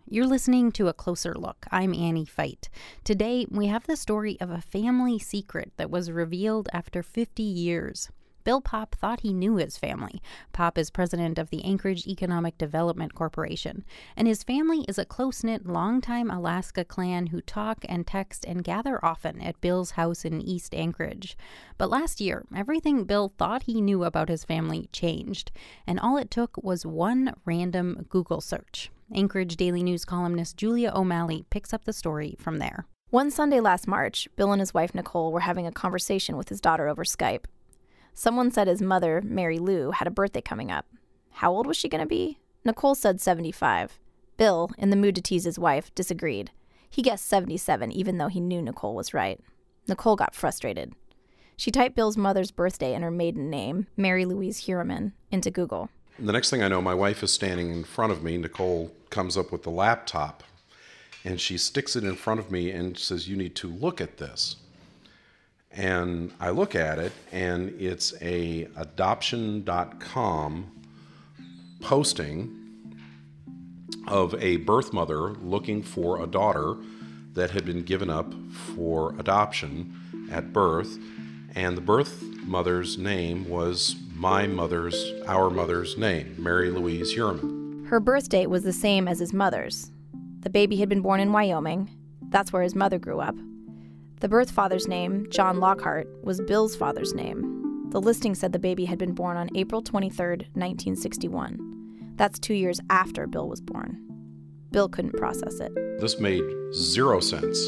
You're listening to A Closer Look. I'm Annie Fight. Today, we have the story of a family secret that was revealed after 50 years. Bill Popp thought he knew his family. Popp is president of the Anchorage Economic Development Corporation, and his family is a close-knit, longtime Alaska clan who talk and text and gather often at Bill's house in East Anchorage. But last year, everything Bill thought he knew about his family changed, and all it took was one random Google search. Anchorage Daily News columnist Julia O'Malley picks up the story from there. One Sunday last March, Bill and his wife Nicole were having a conversation with his daughter over Skype. Someone said his mother, Mary Lou, had a birthday coming up. How old was she going to be? Nicole said 75. Bill, in the mood to tease his wife, disagreed. He guessed 77, even though he knew Nicole was right. Nicole got frustrated. She typed Bill's mother's birthday and her maiden name, Mary Louise Heuermann, into Google. The next thing I know, my wife is standing in front of me. Nicole comes up with the laptop, and she sticks it in front of me and says, "You need to look at this." And I look at it, and it's a adoption.com posting of a birth mother looking for a daughter that had been given up for adoption at birth. And the birth mother's name was our mother's name, Mary Louise Heuermann. Her birth date was the same as his mother's. The baby had been born in Wyoming. That's where his mother grew up. The birth father's name, John Lockhart, was Bill's father's name. The listing said the baby had been born on April 23, 1961. That's 2 years after Bill was born. Bill couldn't process it. This made zero sense.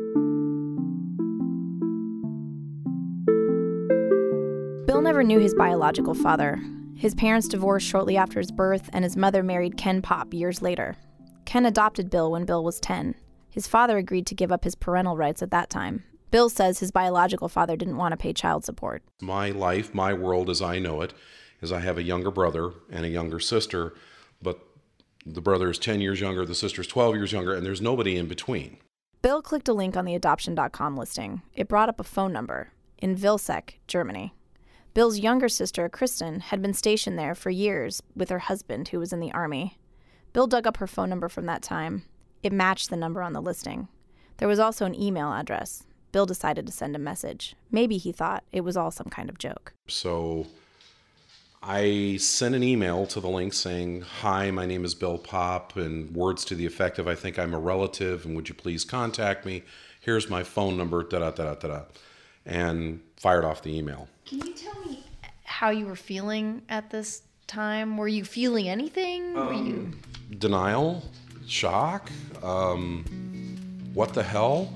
Bill never knew his biological father. His parents divorced shortly after his birth, and his mother married Ken Popp years later. Ken adopted Bill when Bill was 10. His father agreed to give up his parental rights at that time. Bill says his biological father didn't want to pay child support. My life, my world as I know it, is I have a younger brother and a younger sister, but the brother is 10 years younger, the sister is 12 years younger, and there's nobody in between. Bill clicked a link on the adoption.com listing. It brought up a phone number in Vilseck, Germany. Bill's younger sister, Kristen, had been stationed there for years with her husband, who was in the Army. Bill dug up her phone number from that time. It matched the number on the listing. There was also an email address. Bill decided to send a message. Maybe he thought it was all some kind of joke. So I sent an email to the link saying, "Hi, my name is Bill Popp," and words to the effect of, "I think I'm a relative, and would you please contact me? Here's my phone number, da-da-da-da-da," and fired off the email. Can you tell me how you were feeling at this time? Were you feeling anything? Denial, shock, what the hell?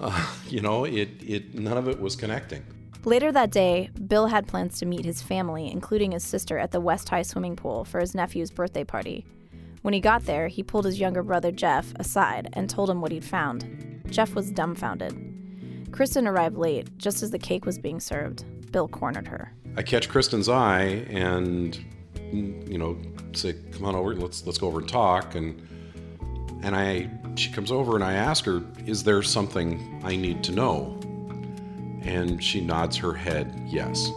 None of it was connecting. Later that day, Bill had plans to meet his family, including his sister, at the West High swimming pool for his nephew's birthday party. When he got there, he pulled his younger brother, Jeff, aside and told him what he'd found. Jeff was dumbfounded. Kristen arrived late, just as the cake was being served. Bill cornered her. I catch Kristen's eye and, say, "Come on over, let's go over and talk." And she comes over and I ask her, "Is there something I need to know?" And she nods her head, yes.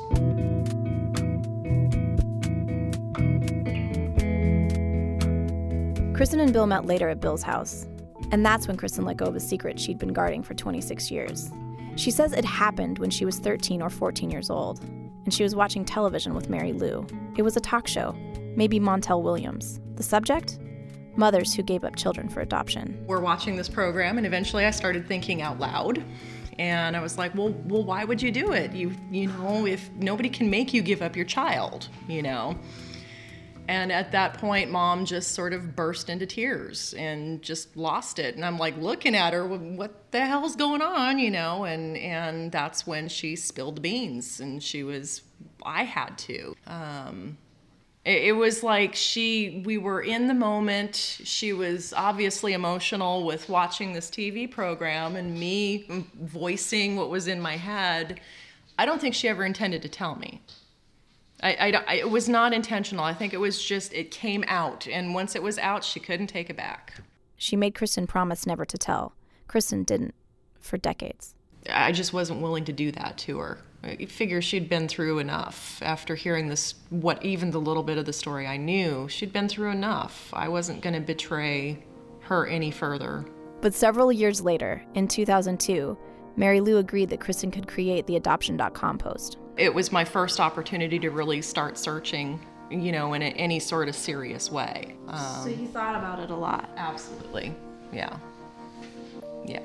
Kristen and Bill met later at Bill's house. And that's when Kristen let go of a secret she'd been guarding for 26 years. She says it happened when she was 13 or 14 years old, and she was watching television with Mary Lou. It was a talk show, maybe Montel Williams. The subject? Mothers who gave up children for adoption. We're watching this program, and eventually I started thinking out loud. And I was like, well, why would you do it? You know, if nobody can make you give up your child, And at that point, Mom just sort of burst into tears and just lost it. And I'm like looking at her, what the hell's going on, And that's when she spilled the beans, and I had to. It was like we were in the moment. She was obviously emotional with watching this TV program and me voicing what was in my head. I don't think she ever intended to tell me. It was not intentional. I think it was just, it came out. And once it was out, she couldn't take it back. She made Kristen promise never to tell. Kristen didn't, for decades. I just wasn't willing to do that to her. I figure she'd been through enough after hearing this, even the little bit of the story I knew. She'd been through enough. I wasn't going to betray her any further. But several years later, in 2002, Mary Lou agreed that Kristen could create the Adoption.com post. It was my first opportunity to really start searching, in any sort of serious way. So you thought about it a lot? Absolutely, yeah. Yeah.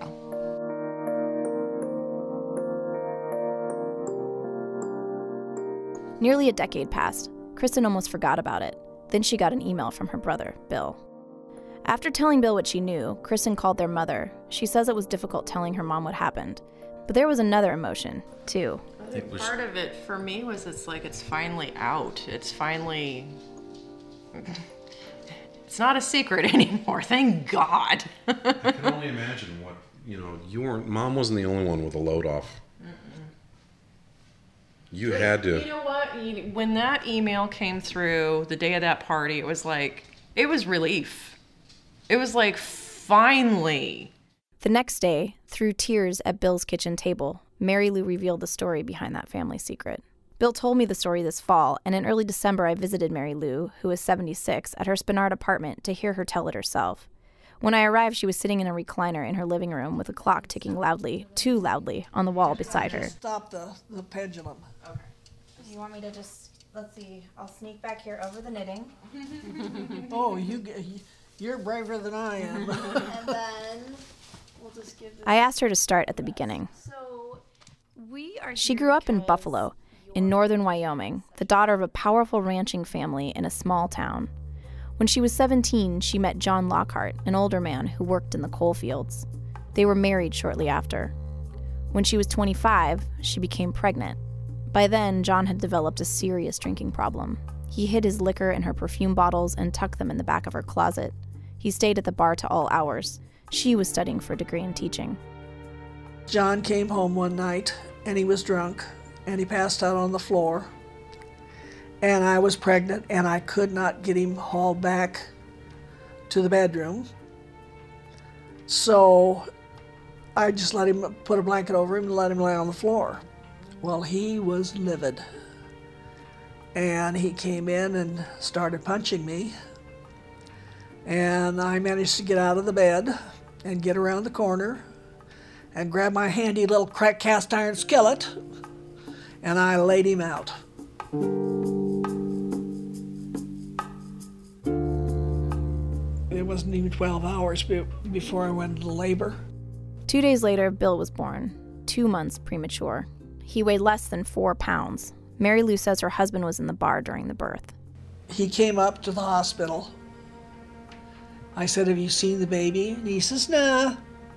Nearly a decade passed. Kristen almost forgot about it. Then she got an email from her brother, Bill. After telling Bill what she knew, Kristen called their mother. She says it was difficult telling her mom what happened. But there was another emotion, too. I think part of it for me was it's finally out. It's not a secret anymore, thank God. I can only imagine what, Mom wasn't the only one with a load off. You had to. You know what? When that email came through the day of that party, it was relief. It was like, finally. The next day, through tears at Bill's kitchen table, Mary Lou revealed the story behind that family secret. Bill told me the story this fall, and in early December I visited Mary Lou, who is 76, at her Spenard apartment to hear her tell it herself. When I arrived, she was sitting in a recliner in her living room with a clock ticking loudly, too loudly, on the wall beside her. Stop the pendulum. Okay. You want me to just, let's see, I'll sneak back here over the knitting. Oh, you're braver than I am. And then we'll just give this. I asked her to start at the beginning. So She grew up in Buffalo, in northern Wyoming, the daughter of a powerful ranching family in a small town. When she was 17, she met John Lockhart, an older man who worked in the coal fields. They were married shortly after. When she was 25, she became pregnant. By then, John had developed a serious drinking problem. He hid his liquor in her perfume bottles and tucked them in the back of her closet. He stayed at the bar to all hours. She was studying for a degree in teaching. John came home one night, and he was drunk, and he passed out on the floor. And I was pregnant, and I could not get him hauled back to the bedroom. So I just let him put a blanket over him and let him lay on the floor. Well, he was livid. And he came in and started punching me. And I managed to get out of the bed and get around the corner and grab my handy little cast iron skillet, and I laid him out. It wasn't even 12 hours before I went into labor. 2 days later, Bill was born, 2 months premature. He weighed less than 4 pounds. Mary Lou says her husband was in the bar during the birth. He came up to the hospital. I said, "Have you seen the baby?" And he says, "Nah."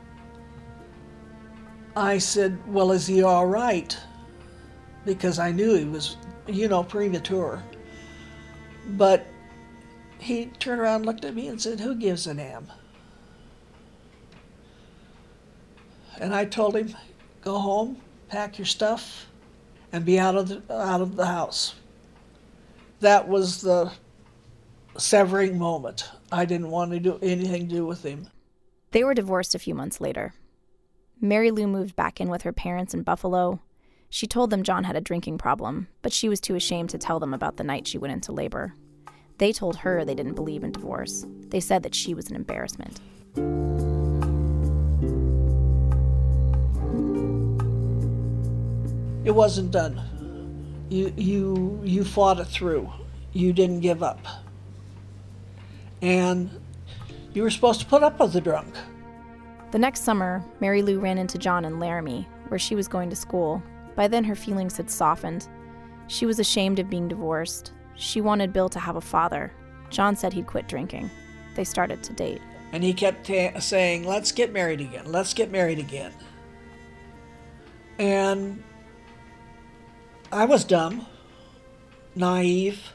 I said, "Well, is he all right?" Because I knew he was, premature. But he turned around and looked at me and said, "Who gives a damn?" And I told him, "Go home, pack your stuff, and be out of the house." That was the severing moment. I didn't want to do anything to do with him. They were divorced a few months later. Mary Lou moved back in with her parents in Buffalo. She told them John had a drinking problem, but she was too ashamed to tell them about the night she went into labor. They told her they didn't believe in divorce. They said that she was an embarrassment. It wasn't done. You fought it through. You didn't give up. And you were supposed to put up with the drunk. The next summer, Mary Lou ran into John in Laramie, where she was going to school. By then, her feelings had softened. She was ashamed of being divorced. She wanted Bill to have a father. John said he'd quit drinking. They started to date. And he kept saying, "Let's get married again. Let's get married again." And I was dumb, naive,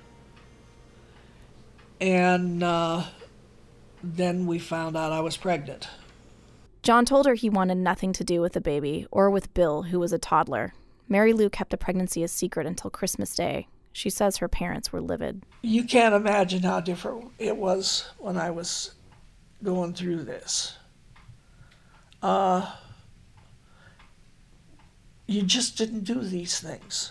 and then we found out I was pregnant. John told her he wanted nothing to do with the baby or with Bill, who was a toddler. Mary Lou kept the pregnancy a secret until Christmas Day. She says her parents were livid. You can't imagine how different it was when I was going through this. You just didn't do these things.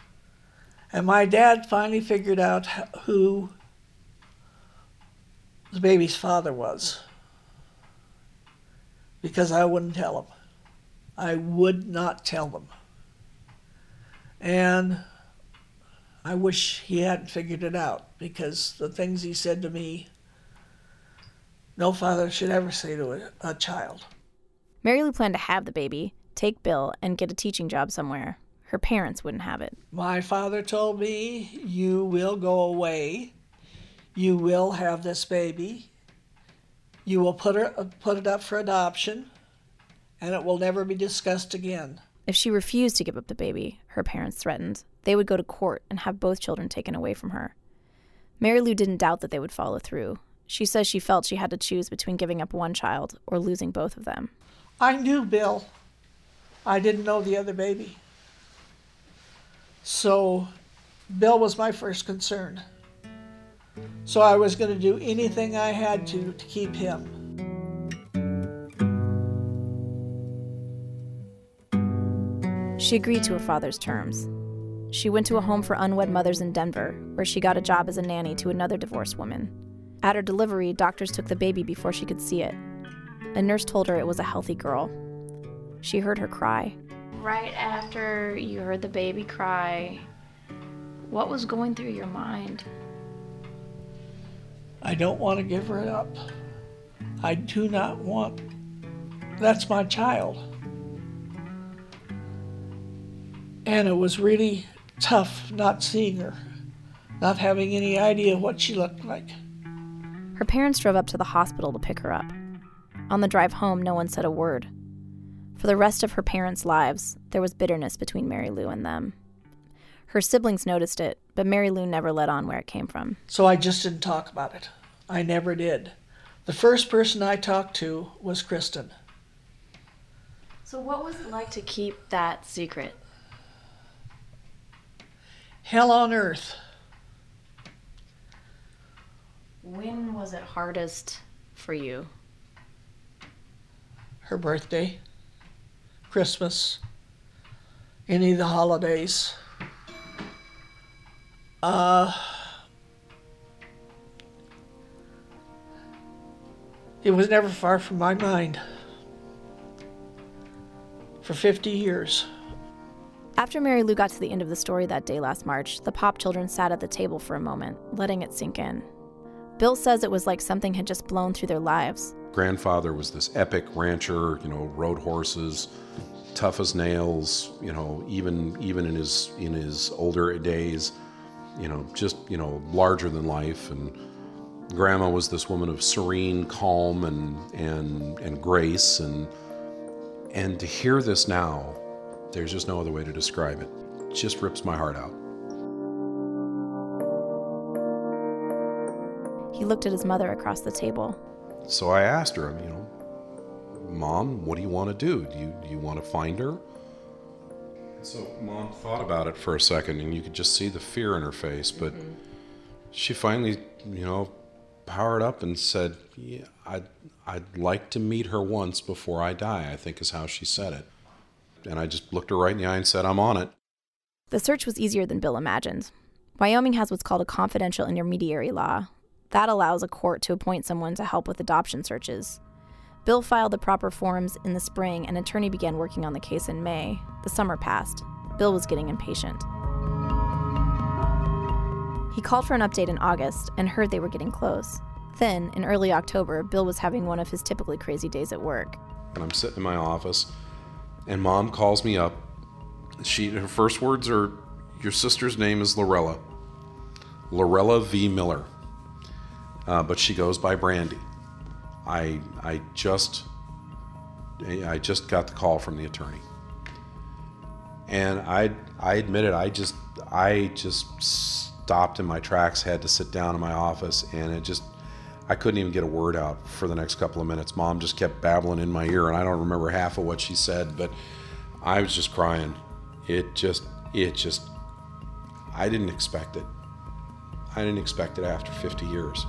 And my dad finally figured out who the baby's father was, because I wouldn't tell him. I would not tell them. And I wish he hadn't figured it out, because the things he said to me, no father should ever say to a child. Mary Lou planned to have the baby, take Bill, and get a teaching job somewhere. Her parents wouldn't have it. My father told me, you will go away. You will have this baby. You will put it up for adoption, and it will never be discussed again. If she refused to give up the baby, her parents threatened, they would go to court and have both children taken away from her. Mary Lou didn't doubt that they would follow through. She says she felt she had to choose between giving up one child or losing both of them. I knew Bill. I didn't know the other baby. So Bill was my first concern. So I was going to do anything I had to keep him. She agreed to her father's terms. She went to a home for unwed mothers in Denver, where she got a job as a nanny to another divorced woman. At her delivery, doctors took the baby before she could see it. A nurse told her it was a healthy girl. She heard her cry. Right after you heard the baby cry, what was going through your mind? I don't want to give her up. I do not want. That's my child. And it was really tough not seeing her, not having any idea what she looked like. Her parents drove up to the hospital to pick her up. On the drive home, no one said a word. For the rest of her parents' lives, there was bitterness between Mary Lou and them. Her siblings noticed it, but Mary Lou never let on where it came from. So I just didn't talk about it. I never did. The first person I talked to was Kristen. So what was it like to keep that secret? Hell on earth. When was it hardest for you? Her birthday, Christmas, any of the holidays. It was never far from my mind. For 50 years. After Mary Lou got to the end of the story that day last March, the Pop children sat at the table for a moment, letting it sink in. Bill says it was like something had just blown through their lives. Grandfather was this epic rancher, rode horses, tough as nails, even in his older days, just larger than life. And Grandma was this woman of serene calm and grace, and to hear this now, there's just no other way to describe it. It just rips my heart out. He looked at his mother across the table. So I asked her, Mom, what do you want to do? Do you want to find her? So Mom thought about it for a second, and you could just see the fear in her face, but she finally, powered up and said, yeah, I'd like to meet her once before I die, I think is how she said it. And I just looked her right in the eye and said, I'm on it. The search was easier than Bill imagined. Wyoming has what's called a confidential intermediary law. That allows a court to appoint someone to help with adoption searches. Bill filed the proper forms in the spring, and an attorney began working on the case in May. The summer passed. Bill was getting impatient. He called for an update in August and heard they were getting close. Then, in early October, Bill was having one of his typically crazy days at work. And I'm sitting in my office, and Mom calls me up. Her first words are, your sister's name is Lorella. Lorella V. Miller. But she goes by Brandy. I just got the call from the attorney. And I admit it, I just stopped in my tracks, had to sit down in my office, and I couldn't even get a word out for the next couple of minutes. Mom just kept babbling in my ear, and I don't remember half of what she said, but I was just crying. I didn't expect it. I didn't expect it after 50 years.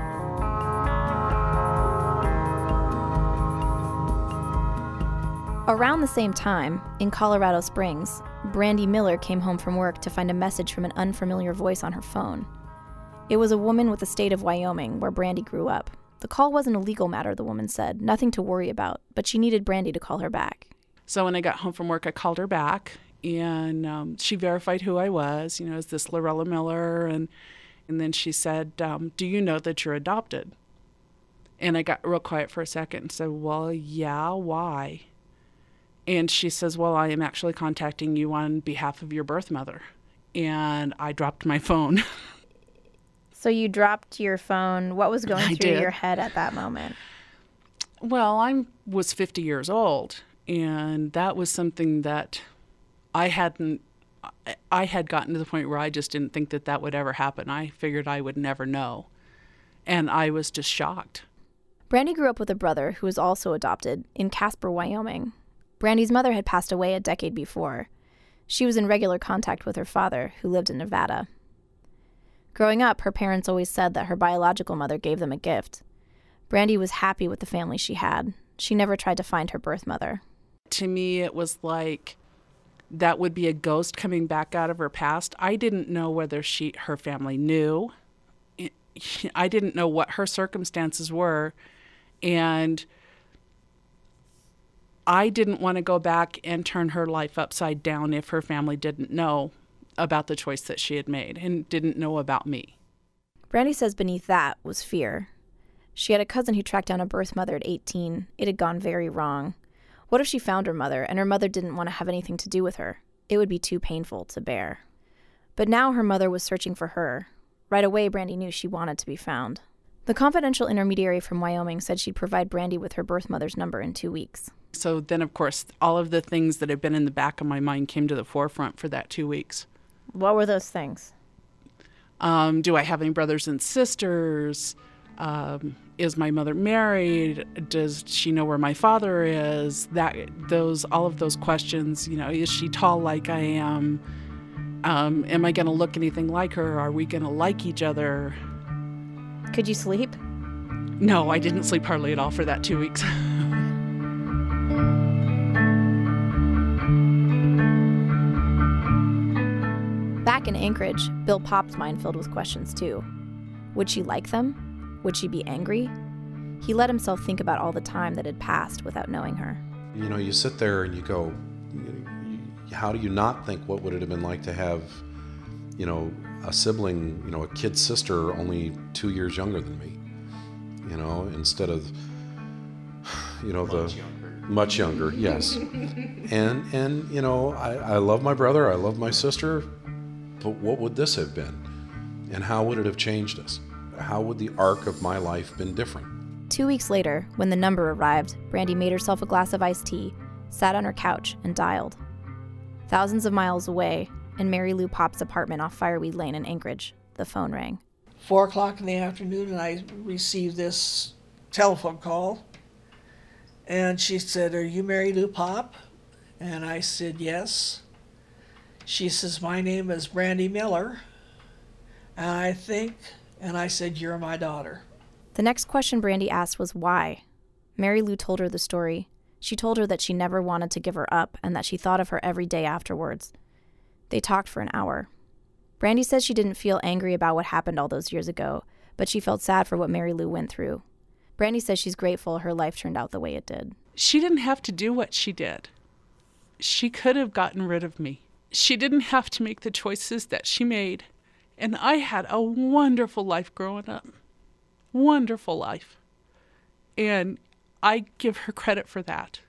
Around the same time, in Colorado Springs, Brandy Miller came home from work to find a message from an unfamiliar voice on her phone. It was a woman with the state of Wyoming, where Brandy grew up. The call wasn't a legal matter, the woman said, nothing to worry about, but she needed Brandy to call her back. So when I got home from work, I called her back, and she verified who I was. Is this Lorella Miller? And then she said, do you know that you're adopted? And I got real quiet for a second and said, well, yeah, why? And she says, well, I am actually contacting you on behalf of your birth mother. And I dropped my phone. So you dropped your phone. What was going through did. your head at that moment? Well, I was 50 years old, and that was something that I had gotten to the point where I just didn't think that would ever happen. I figured I would never know. And I was just shocked. Brandy grew up with a brother who was also adopted in Casper, Wyoming. Brandy's mother had passed away a decade before. She was in regular contact with her father, who lived in Nevada. Growing up, her parents always said that her biological mother gave them a gift. Brandy was happy with the family she had. She never tried to find her birth mother. To me, it was like that would be a ghost coming back out of her past. I didn't know whether her family knew. I didn't know what her circumstances were. And I didn't want to go back and turn her life upside down if her family didn't know about the choice that she had made and didn't know about me. Brandy says beneath that was fear. She had a cousin who tracked down a birth mother at 18. It had gone very wrong. What if she found her mother and her mother didn't want to have anything to do with her? It would be too painful to bear. But now her mother was searching for her. Right away, Brandy knew she wanted to be found. The confidential intermediary from Wyoming said she'd provide Brandy with her birth mother's number in 2 weeks. So then, of course, all of the things that had been in the back of my mind came to the forefront for that 2 weeks. What were those things? Do I have any brothers and sisters? Is my mother married? Does she know where my father is? All of those questions, is she tall like I am? Am I going to look anything like her? Are we going to like each other? Could you sleep? No, I didn't sleep hardly at all for that 2 weeks. Back in Anchorage, Bill Pop's mind filled with questions too. Would she like them? Would she be angry? He let himself think about all the time that had passed without knowing her. You sit there and you go, how do you not think what would it have been like to have, a sibling, a kid sister only 2 years younger than me, instead of, much younger, yes. and I love my brother, I love my sister, but what would this have been? And how would it have changed us? How would the arc of my life been different? 2 weeks later, when the number arrived, Brandy made herself a glass of iced tea, sat on her couch, and dialed. Thousands of miles away, in Mary Lou Pop's apartment off Fireweed Lane in Anchorage, the phone rang. 4 o'clock in the afternoon, and I received this telephone call. And she said, "Are you Mary Lou Pop?" And I said, "Yes." She says, "My name is Brandy Miller." And I said, "You're my daughter." The next question Brandy asked was why. Mary Lou told her the story. She told her that she never wanted to give her up and that she thought of her every day afterwards. They talked for an hour. Brandy says she didn't feel angry about what happened all those years ago, but she felt sad for what Mary Lou went through. Brandy says she's grateful her life turned out the way it did. She didn't have to do what she did. She could have gotten rid of me. She didn't have to make the choices that she made. And I had a wonderful life growing up. Wonderful life. And I give her credit for that.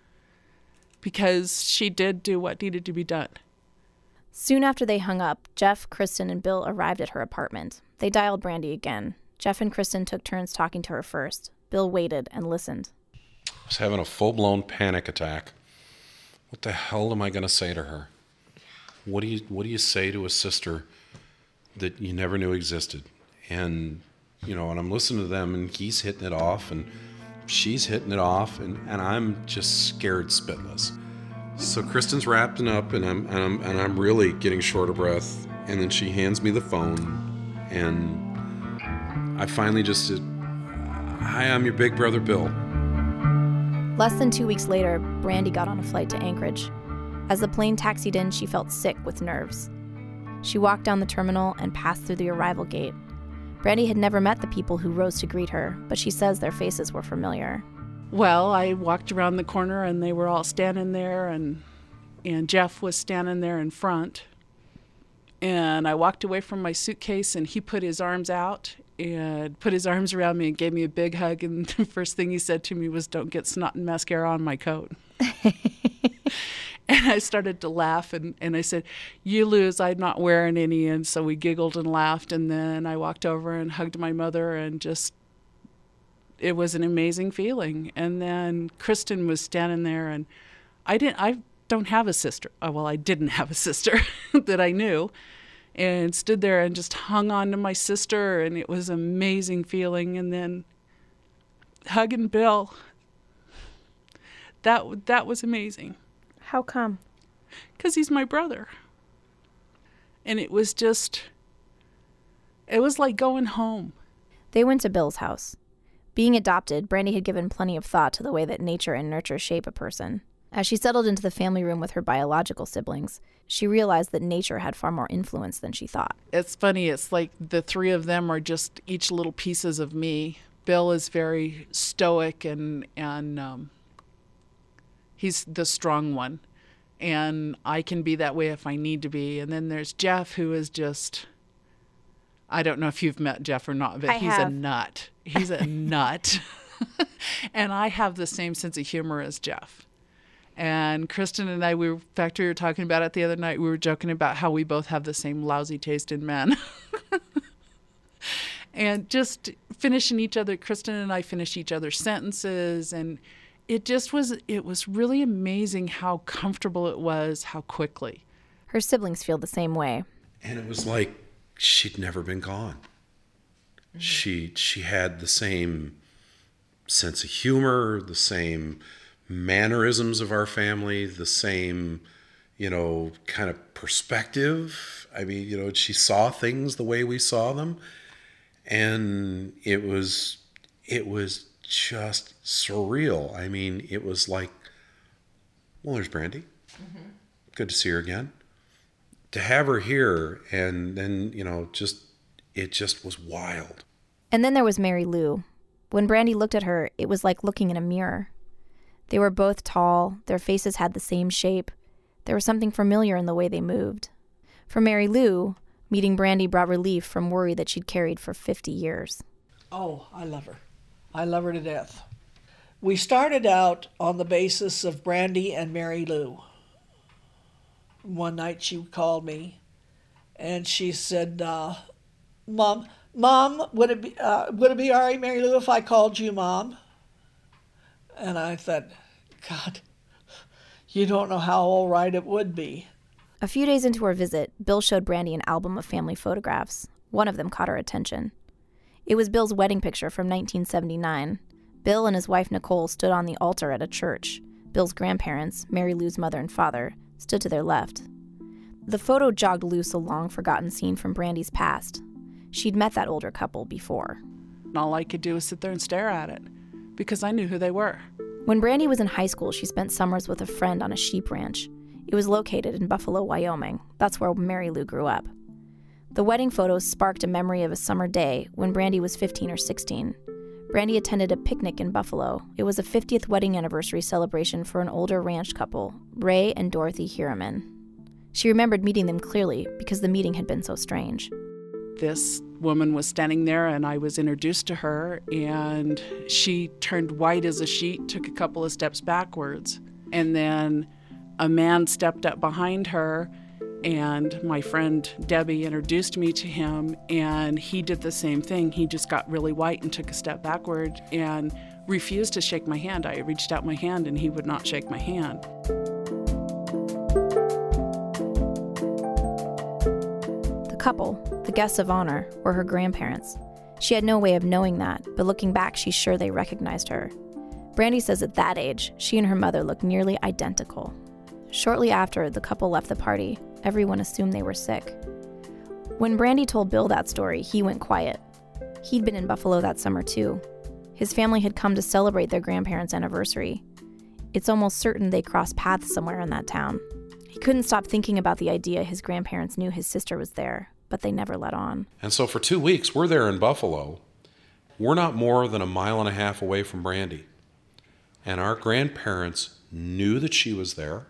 Because she did do what needed to be done. Soon after they hung up, Jeff, Kristen, and Bill arrived at her apartment. They dialed Brandy again. Jeff and Kristen took turns talking to her first. Bill waited and listened. I was having a full-blown panic attack. What the hell am I going to say to her? What do you say to a sister that you never knew existed? And, and I'm listening to them, and he's hitting it off, and she's hitting it off, and I'm just scared spitless. So Kristen's wrapping up, and I'm really getting short of breath, and then she hands me the phone, and I finally just said, "Hi, I'm your big brother, Bill." Less than 2 weeks later, Brandy got on a flight to Anchorage. As the plane taxied in, she felt sick with nerves. She walked down the terminal and passed through the arrival gate. Brandy had never met the people who rose to greet her, but she says their faces were familiar. Well, I walked around the corner and they were all standing there, and Jeff was standing there in front. And I walked away from my suitcase and he put his arms out and put his arms around me and gave me a big hug. And the first thing he said to me was, "Don't get snot and mascara on my coat." And I started to laugh and I said, "You lose, I'm not wearing any." And so we giggled and laughed. And then I walked over and hugged my mother, and just, it was an amazing feeling. And then Kristen was standing there, and I don't have a sister. Well, I didn't have a sister that I knew, and stood there and just hung on to my sister, and it was an amazing feeling. And then hugging Bill, that was amazing. How come? Because he's my brother. And it was like going home. They went to Bill's house. Being adopted, Brandy had given plenty of thought to the way that nature and nurture shape a person. As she settled into the family room with her biological siblings, she realized that nature had far more influence than she thought. It's funny, it's like the three of them are just each little pieces of me. Bill is very stoic and he's the strong one. And I can be that way if I need to be. And then there's Jeff, who is just, I don't know if you've met Jeff or not, but he's a nut. He's a nut. And I have the same sense of humor as Jeff. And Kristen and I, in fact, we were talking about it the other night. We were joking about how we both have the same lousy taste in men. And just finishing each other, Kristen and I finish each other's sentences. And it was really amazing how comfortable it was, how quickly. Her siblings feel the same way. And it was like she'd never been gone. Mm-hmm. She had the same sense of humor, the same mannerisms of our family, the same, kind of perspective. I mean, she saw things the way we saw them. And it was just surreal. I mean, it was like, well, there's Brandy. Mm-hmm. Good to see her again. To have her here, and then, it just was wild. And then there was Mary Lou. When Brandy looked at her, it was like looking in a mirror. They were both tall, their faces had the same shape. There was something familiar in the way they moved. For Mary Lou, meeting Brandy brought relief from worry that she'd carried for 50 years. Oh, I love her. I love her to death. We started out on the basis of Brandy and Mary Lou. One night she called me and she said, Mom, would it be all right, Mary Lou, if I called you Mom? And I thought, God, you don't know how all right it would be. A few days into her visit, Bill showed Brandy an album of family photographs. One of them caught her attention. It was Bill's wedding picture from 1979. Bill and his wife Nicole stood on the altar at a church. Bill's grandparents, Mary Lou's mother and father, stood to their left. The photo jogged loose a long-forgotten scene from Brandy's past. She'd met that older couple before. All I could do was sit there and stare at it, because I knew who they were. When Brandy was in high school, she spent summers with a friend on a sheep ranch. It was located in Buffalo, Wyoming. That's where Mary Lou grew up. The wedding photos sparked a memory of a summer day when Brandy was 15 or 16. Brandy attended a picnic in Buffalo. It was a 50th wedding anniversary celebration for an older ranch couple, Ray and Dorothy Hiraman. She remembered meeting them clearly because the meeting had been so strange. This woman was standing there and I was introduced to her, and she turned white as a sheet, took a couple of steps backwards, and then a man stepped up behind her, and my friend Debbie introduced me to him, and he did the same thing. He just got really white and took a step backward and refused to shake my hand. I reached out my hand and he would not shake my hand. The couple, the guests of honor, were her grandparents. She had no way of knowing that, but looking back, she's sure they recognized her. Brandy says at that age, she and her mother looked nearly identical. Shortly after the couple left the party, everyone assumed they were sick. When Brandy told Bill that story, he went quiet. He'd been in Buffalo that summer too. His family had come to celebrate their grandparents' anniversary. It's almost certain they crossed paths somewhere in that town. He couldn't stop thinking about the idea his grandparents knew his sister was there, but they never let on. And so for 2 weeks, we're there in Buffalo. We're not more than 1.5 miles away from Brandy. And our grandparents knew that she was there,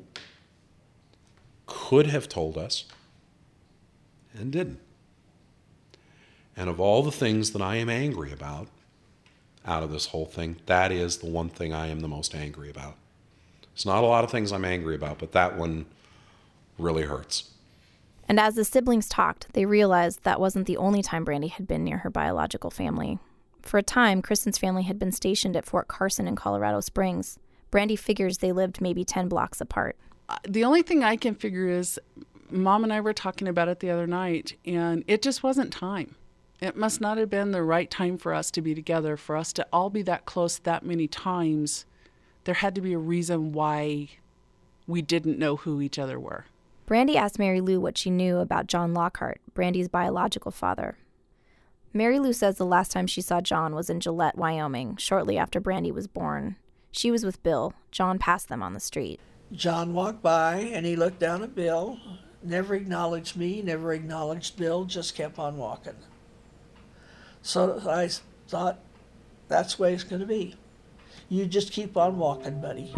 could have told us, and didn't. And of all the things that I am angry about out of this whole thing, that is the one thing I am the most angry about. It's not a lot of things I'm angry about, but that one really hurts. And as the siblings talked, they realized that wasn't the only time Brandy had been near her biological family. For a time, Kristen's family had been stationed at Fort Carson in Colorado Springs. Brandy figures they lived maybe 10 blocks apart. The only thing I can figure is Mom and I were talking about it the other night, and it just wasn't time. It must not have been the right time for us to be together, for us to all be that close that many times. There had to be a reason why we didn't know who each other were. Brandy asked Mary Lou what she knew about John Lockhart, Brandy's biological father. Mary Lou says the last time she saw John was in Gillette, Wyoming, shortly after Brandy was born. She was with Bill. John passed them on the street. John walked by and he looked down at Bill, never acknowledged me, never acknowledged Bill, just kept on walking. So I thought, that's the way it's going to be. You just keep on walking, buddy.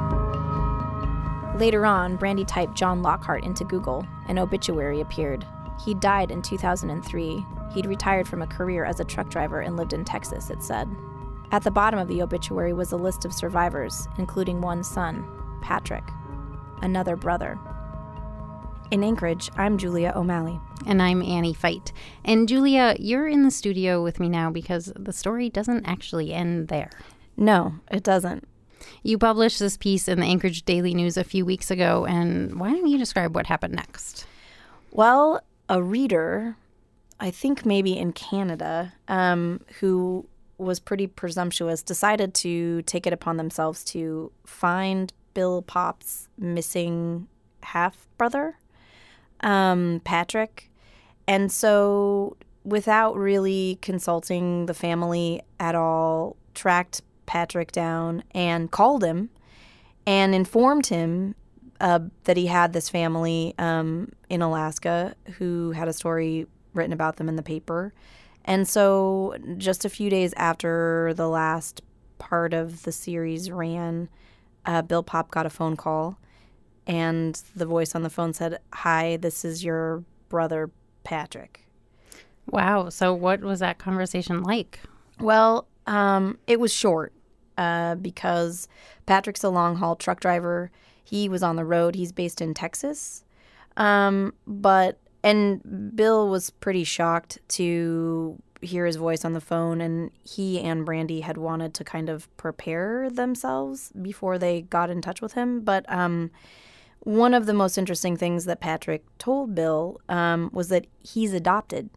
Later on, Brandy typed John Lockhart into Google. An obituary appeared. He died in 2003. He'd retired from a career as a truck driver and lived in Texas, it said. At the bottom of the obituary was a list of survivors, including one son, Patrick, another brother. In Anchorage, I'm Julia O'Malley. And I'm Annie Feit. And Julia, you're in the studio with me now because the story doesn't actually end there. No, it doesn't. You published this piece in the Anchorage Daily News a few weeks ago, and why don't you describe what happened next? Well, a reader, I think maybe in Canada, who was pretty presumptuous, decided to take it upon themselves to find Bill Pop's missing half-brother, Patrick. And so, without really consulting the family at all, tracked Patrick down and called him and informed him that he had this family in Alaska who had a story written about them in the paper. And so just a few days after the last part of the series ran, Bill Pop got a phone call, and the voice on the phone said, "Hi, this is your brother, Patrick." Wow. So what was that conversation like? Well, it was short because Patrick's a long-haul truck driver. He was on the road. He's based in Texas. And Bill was pretty shocked to hear his voice on the phone, and he and Brandy had wanted to kind of prepare themselves before they got in touch with him. But one of the most interesting things that Patrick told Bill was that he's adopted.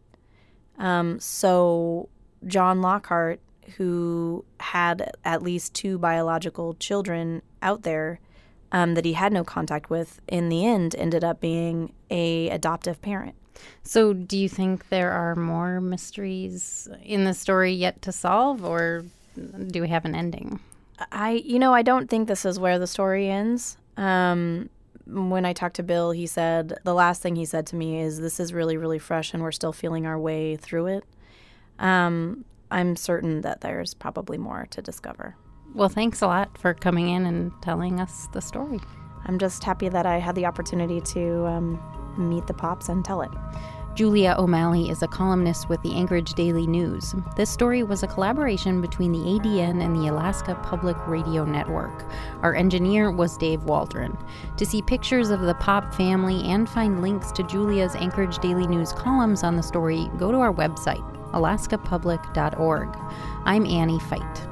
So John Lockhart, who had at least 2 biological children out there that he had no contact with, in the end ended up being a adoptive parent. So do you think there are more mysteries in the story yet to solve, or do we have an ending? I don't think this is where the story ends. When I talked to Bill, he said, the last thing he said to me is, this is really, really fresh and we're still feeling our way through it. I'm certain that there's probably more to discover. Well, thanks a lot for coming in and telling us the story. I'm just happy that I had the opportunity to meet the Pops and tell it. Julia O'Malley is a columnist with the Anchorage Daily News. This story was a collaboration between the ADN and the Alaska Public Radio Network. Our engineer was Dave Waldron. To see pictures of the Pop family and find links to Julia's Anchorage Daily News columns on the story, go to our website, alaskapublic.org. I'm Annie Feit.